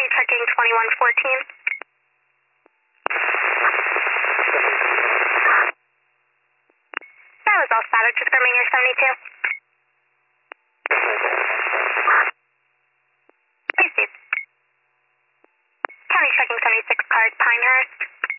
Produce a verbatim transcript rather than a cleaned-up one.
County checking twenty-one fourteen. That was all static, confirming your seventy-two. Please do. County checking seventy-six card, Pinehurst.